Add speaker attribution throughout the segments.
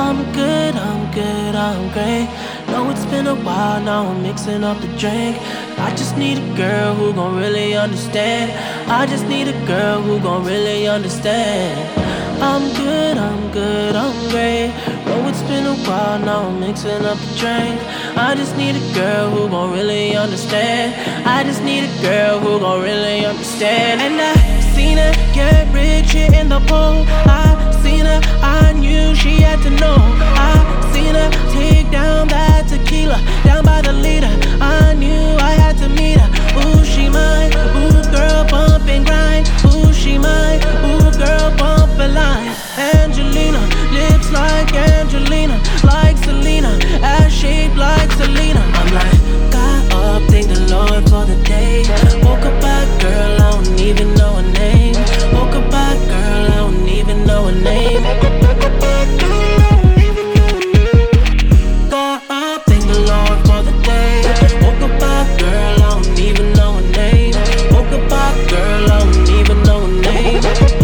Speaker 1: I'm great. Know it's been a while, now I'm mixing up the drink. I just need a girl who gon' really understand. I just need a girl who gon' really understand. I'm great. Know it's been a while, now I'm mixing up the drink. I just need a girl who gon' really understand. I just need a girl who gon' really understand. And I seen her get rich here in the pool. I seen her, I knew she had to know. I seen her take down that tequila, down by the leader. I knew I had to meet her. Ooh, she mine. Ooh, girl, bump and grind. Ooh, she mine. Ooh, girl, bump a line. Angelina, lips like Angelina, like Selena, ass shaped like Selena. I'm like, got up, thank the Lord for the day. Woke up by girl, I don't even know her name. Woke up by girl, I don't even know her name. Got up, thank the Lord for the day. Woke up by girl, I don't even know her name. Woke up by girl, I don't even know her name.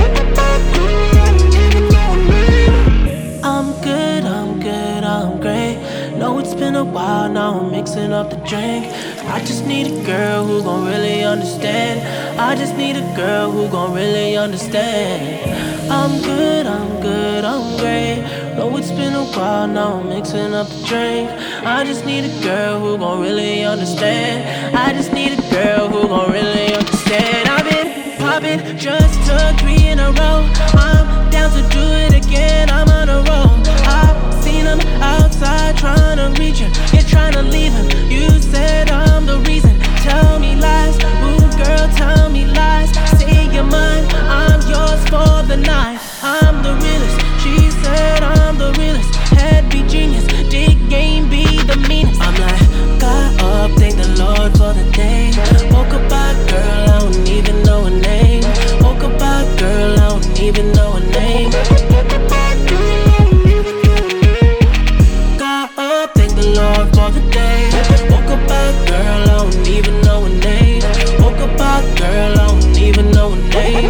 Speaker 1: I'm great. Know it's been a while, now I'm mixing up the drink. I just need a girl who gon' really understand. I just need a girl who gon' really understand. I'm great. Know it's been a while, now I'm mixing up the drink. I just need a girl who gon' really understand. I just need a girl who gon' really understand. I've been popping, just took 3 in a row. I'm down to do it again, I'm on a roll. I've seen him outside trying to reach him, you're trying to leave him. You said I'm the reason, tell me lies. Ooh girl, tell me lies. Say you're mine, I'm yours for the night. I'm the realest, she said I'm the realest. Head be genius, dick game be the meanest. I'm like, got up, thank the Lord for the day. Woke up by girl, I don't even know her name. Woke up by girl, I don't even know her name. Got up, thank the Lord for the day. Woke up by girl, I don't even know her name. Woke up by girl, I don't even know her name.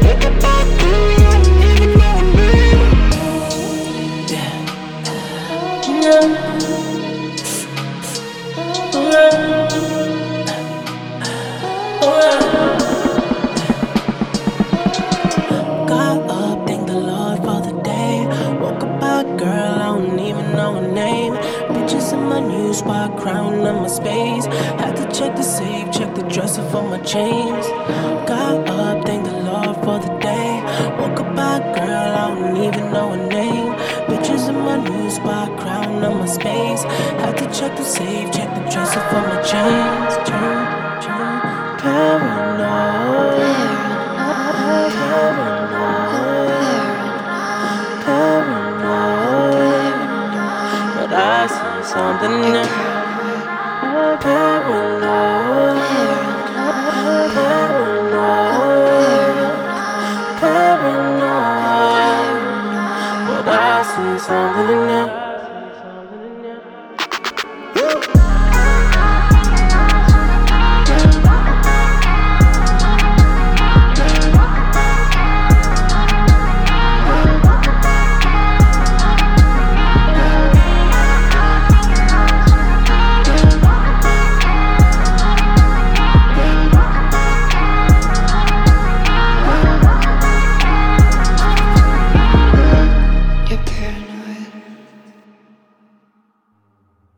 Speaker 1: Got up, thank the Lord for the day. Woke up by girl, I don't even know her name. Bitches in my new spot, crown on my space. Had to check the safe, check the dresser for my chains. Got up, thank the Lord for the day. Woke up by girl, I don't even know her name. Bitches in my new spot, crown on my space. Had to check the safe, check the dresser for my chains. Paranoid. But I see something new. Paranoid. But I see something new.